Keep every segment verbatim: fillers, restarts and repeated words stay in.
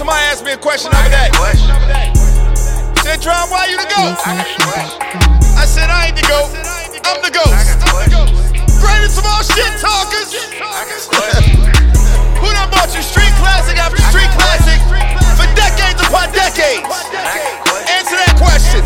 Somebody asked me a question over that. Said, Drum, why you the ghost? I said, I ain't the GOAT. I'm the ghost. Greatest of all shit talkers. Who done bought you street classic after street classic for decades upon decades? Answer that question.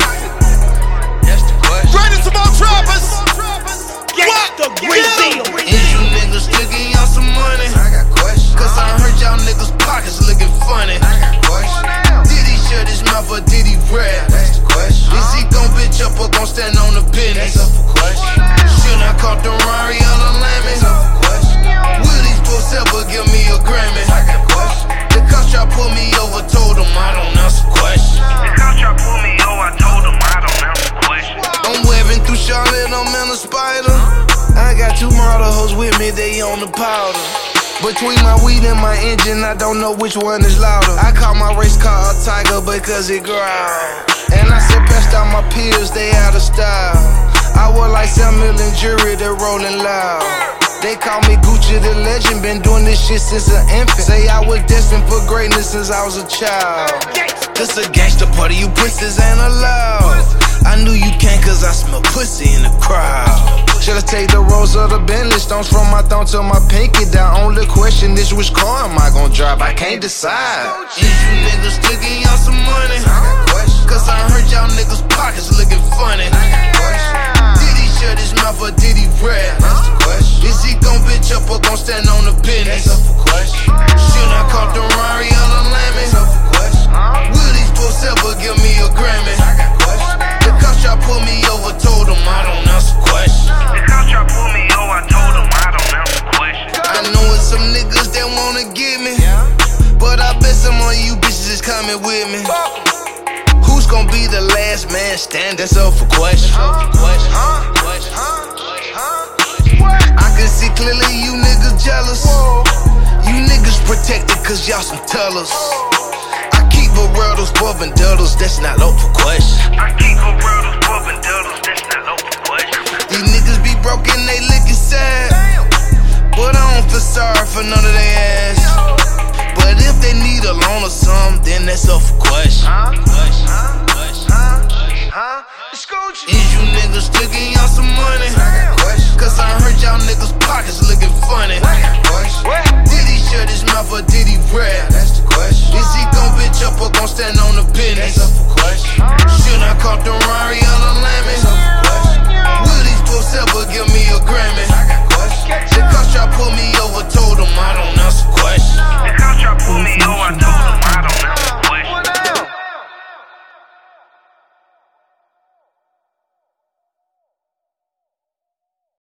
Greatest of all trappers. What? Is you niggas still getting y'all some money? Cause I heard y'all niggas pockets looking funny. Did he shut his mouth or did he rap? Is he gon' bitch up or gon' stand on the business? Should I call the Rari on the Lemon? Will these folks ever give me a Grammy? The cops try pull me over, told him I don't answer questions. The cops try pull me over, I told him I don't answer questions. I'm webbing through Charlotte, I'm in a spider. I got two model hoes with me, they on the powder. Between my weed and my engine, I don't know which one is louder. I call my race car a tiger because it growl. And I said passed out my pills, they out of style. I was like Samuel and Jury, they rolling loud. They call me Gucci the legend, been doing this shit since an infant. Say I was destined for greatness since I was a child. This a gangster party, you pussies ain't allowed. I knew you can't cause I smell pussy in the crowd. Should've take the roads of the Bentley, stones from my thumb to my pinky. The only question is which car am I gon' drive, I can't decide. Is you niggas still getting y'all some money? Cause I heard y'all niggas pockets looking funny. Did he shut his mouth or did he rap? Is he gon' bitch up or gon' stand on the business? Should I call the Rari on the Lemon? Will these folks ever give me a Grammy? The cops try pull me over, told him I don't answer questions. The cops try pull me over, I told him I don't answer questions. I know it's some niggas that wanna get me, but I bet some of you bitches is coming with me. Who's gon' be the last man standing? That's up for question. I can see clearly you niggas jealous. You niggas protected cause y'all some tellers. I keep a world of above and duddles, that's not up for question. I keep a world of above and duddles, that's not up for question. These niggas be broken, they looking sad, but I don't feel sorry for none of they ass. But if they need a loan or something, then that's up for question. Is you niggas still getting y'all some money? Cause I heard y'all niggas pockets looking funny. Did he shut his mouth or did he rap?